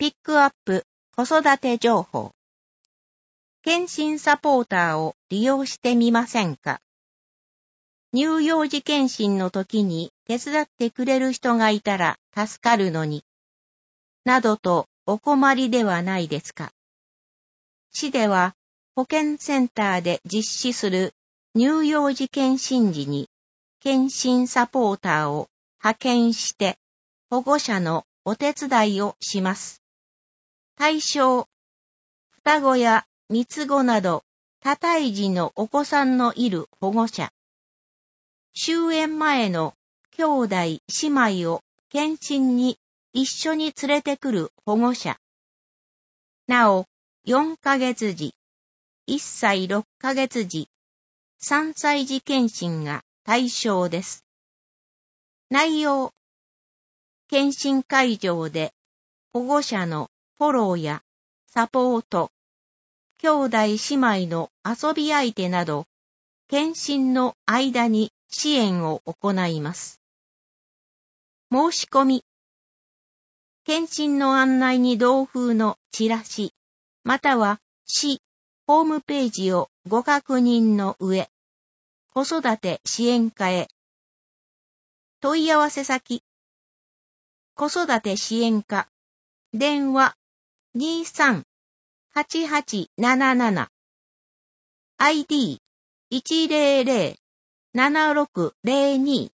ピックアップ子育て情報。検診サポーターを利用してみませんか？乳幼児検診の時に手伝ってくれる人がいたら助かるのに、などとお困りではないですか？市では保健センターで実施する乳幼児検診時に検診サポーターを派遣して保護者のお手伝いをします。対象、双子や三つ子など多胎児のお子さんのいる保護者。終園前の兄弟姉妹を検診に一緒に連れてくる保護者。なお、4ヶ月時、1歳6ヶ月時、3歳児検診が対象です。内容、検診会場で保護者のフォローやサポート、兄弟姉妹の遊び相手など、検診の間に支援を行います。申し込み、検診の案内に同封のチラシ、または市ホームページをご確認の上、子育て支援課へ。問い合わせ先、子育て支援課、電話 23-8877 ID 100-7602